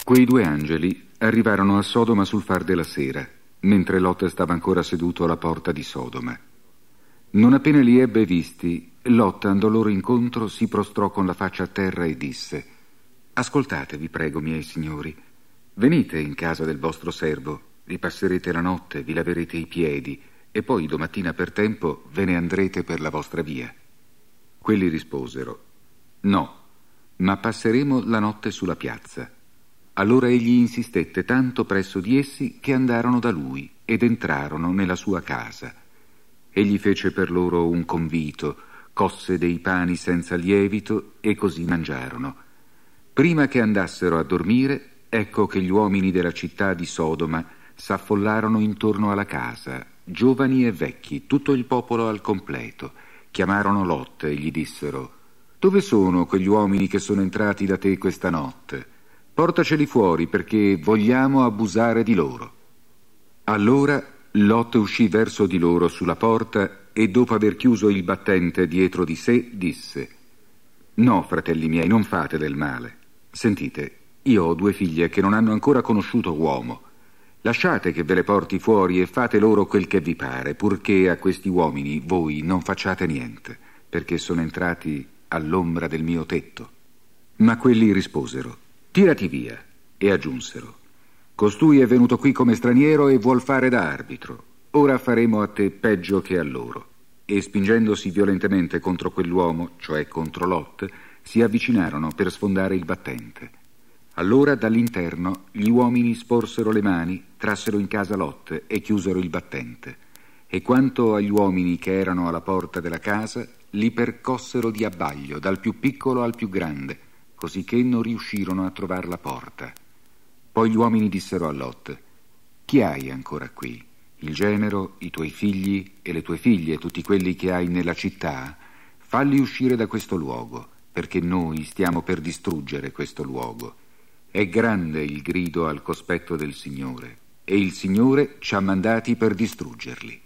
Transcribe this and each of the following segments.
Quei due angeli arrivarono a Sodoma sul far della sera, mentre Lot stava ancora seduto alla porta di Sodoma. Non appena li ebbe visti, Lot andò loro incontro, si prostrò con la faccia a terra e disse: «Ascoltate, vi prego, miei signori, venite in casa del vostro servo, vi passerete la notte, vi laverete i piedi e poi domattina per tempo ve ne andrete per la vostra via». Quelli risposero: «No, ma passeremo la notte sulla piazza». Allora egli insistette tanto presso di essi che andarono da lui ed entrarono nella sua casa. Egli fece per loro un convito, cosse dei pani senza lievito e così mangiarono. Prima che andassero a dormire, ecco che gli uomini della città di Sodoma s'affollarono intorno alla casa, giovani e vecchi, tutto il popolo al completo. Chiamarono Lot e gli dissero: «Dove sono quegli uomini che sono entrati da te questa notte? Portaceli fuori perché vogliamo abusare di loro». Allora Lot uscì verso di loro sulla porta e dopo aver chiuso il battente dietro di sé disse: «No, fratelli miei, non fate del male. Sentite, io ho due figlie che non hanno ancora conosciuto uomo. Lasciate che ve le porti fuori e fate loro quel che vi pare, purché a questi uomini voi non facciate niente, perché sono entrati all'ombra del mio tetto». Ma quelli risposero: «Tirati via», e aggiunsero: «Costui è venuto qui come straniero e vuol fare da arbitro. Ora faremo a te peggio che a loro». E spingendosi violentemente contro quell'uomo, cioè contro Lot, si avvicinarono per sfondare il battente. Allora dall'interno gli uomini sporsero le mani, trassero in casa Lot e chiusero il battente. E quanto agli uomini che erano alla porta della casa, li percossero di abbaglio, dal più piccolo al più grande, cosicché non riuscirono a trovar la porta. Poi gli uomini dissero a Lot: «Chi hai ancora qui? Il genero, i tuoi figli e le tue figlie, tutti quelli che hai nella città? Falli uscire da questo luogo, perché noi stiamo per distruggere questo luogo. È grande il grido al cospetto del Signore, e il Signore ci ha mandati per distruggerli».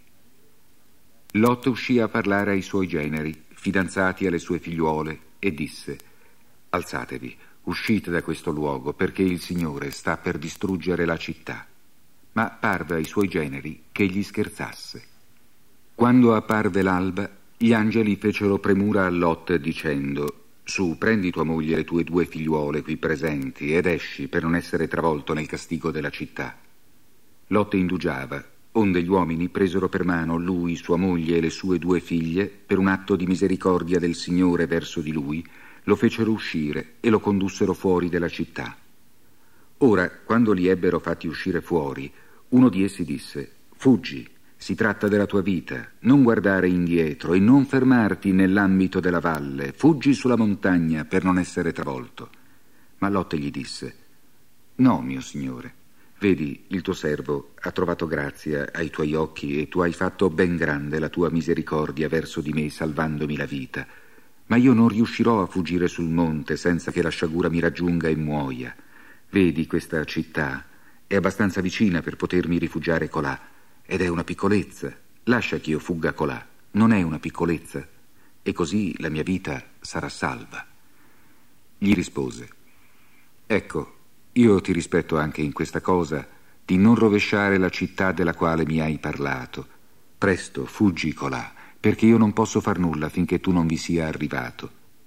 Lot uscì a parlare ai suoi generi, fidanzati alle sue figliuole, e disse: «Alzatevi, uscite da questo luogo, perché il Signore sta per distruggere la città». Ma parve ai suoi generi che egli scherzasse. Quando apparve l'alba, gli angeli fecero premura a Lot dicendo: «Su, prendi tua moglie e le tue due figliuole qui presenti ed esci per non essere travolto nel castigo della città». Lot indugiava, onde gli uomini presero per mano lui, sua moglie e le sue due figlie, per un atto di misericordia del Signore verso di lui, lo fecero uscire e lo condussero fuori della città. Ora, quando li ebbero fatti uscire fuori, uno di essi disse: «Fuggi, si tratta della tua vita, non guardare indietro e non fermarti nell'ambito della valle, fuggi sulla montagna per non essere travolto». Ma Lot gli disse: «No, mio signore, vedi, il tuo servo ha trovato grazia ai tuoi occhi e tu hai fatto ben grande la tua misericordia verso di me salvandomi la vita. Ma io non riuscirò a fuggire sul monte senza che la sciagura mi raggiunga e muoia. Vedi, questa città è abbastanza vicina per potermi rifugiare colà, ed è una piccolezza. Lascia che io fugga colà, non è una piccolezza, e così la mia vita sarà salva». Gli rispose: «Ecco, io ti rispetto anche in questa cosa, di non rovesciare la città della quale mi hai parlato. Presto, fuggi colà, perché io non posso far nulla finché tu non vi sia arrivato».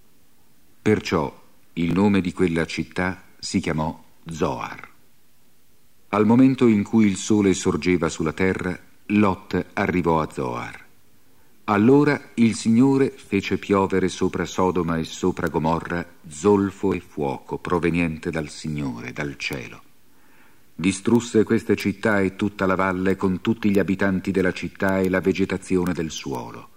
Perciò il nome di quella città si chiamò Zoar. Al momento in cui il sole sorgeva sulla terra, Lot arrivò a Zoar. Allora il Signore fece piovere sopra Sodoma e sopra Gomorra zolfo e fuoco proveniente dal Signore, dal cielo. Distrusse queste città e tutta la valle con tutti gli abitanti della città e la vegetazione del suolo.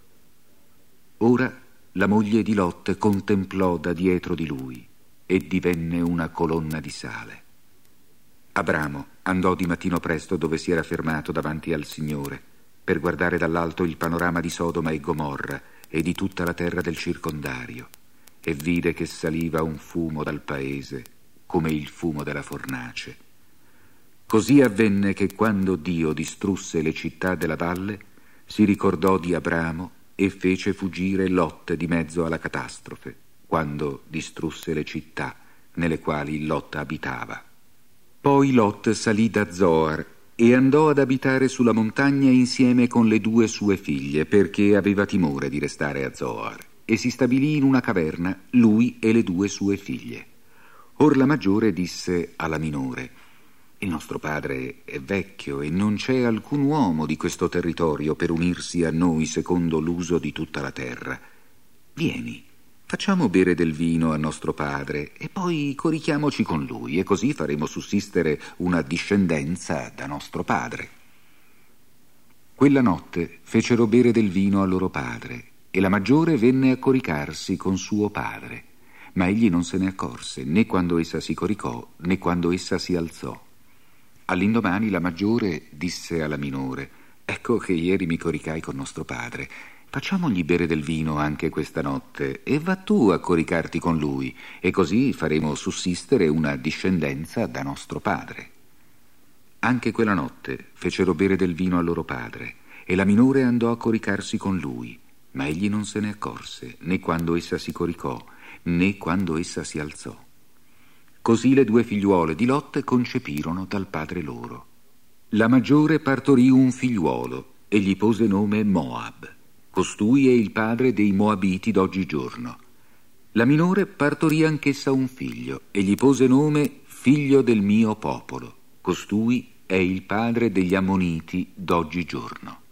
Ora la moglie di Lot contemplò da dietro di lui e divenne una colonna di sale. Abramo andò di mattino presto dove si era fermato davanti al Signore per guardare dall'alto il panorama di Sodoma e Gomorra e di tutta la terra del circondario, e vide che saliva un fumo dal paese come il fumo della fornace. Così avvenne che quando Dio distrusse le città della valle, si ricordò di Abramo e fece fuggire Lot di mezzo alla catastrofe, quando distrusse le città nelle quali Lot abitava. Poi Lot salì da Zoar e andò ad abitare sulla montagna insieme con le 2 sue figlie, perché aveva timore di restare a Zoar, e si stabilì in una caverna, lui e le 2 sue figlie. Or la maggiore disse alla minore: il nostro padre è vecchio e non c'è alcun uomo di questo territorio per unirsi a noi secondo l'uso di tutta la terra. Vieni, facciamo bere del vino a nostro padre e poi corichiamoci con lui, e così faremo sussistere una discendenza da nostro padre. Quella notte fecero bere del vino a loro padre, e la maggiore venne a coricarsi con suo padre, ma egli non se ne accorse, né quando essa si coricò, né quando essa si alzò. All'indomani la maggiore disse alla minore: ecco che ieri mi coricai con nostro padre, facciamogli bere del vino anche questa notte, e va tu a coricarti con lui, e così faremo sussistere una discendenza da nostro padre. Anche quella notte fecero bere del vino a loro padre, e la minore andò a coricarsi con lui, ma egli non se ne accorse, né quando essa si coricò, né quando essa si alzò. Così le 2 figliuole di Lot concepirono dal padre loro. La maggiore partorì un figliuolo e gli pose nome Moab. Costui è il padre dei Moabiti d'oggigiorno. La minore partorì anch'essa un figlio e gli pose nome figlio del mio popolo. Costui è il padre degli Ammoniti d'oggigiorno.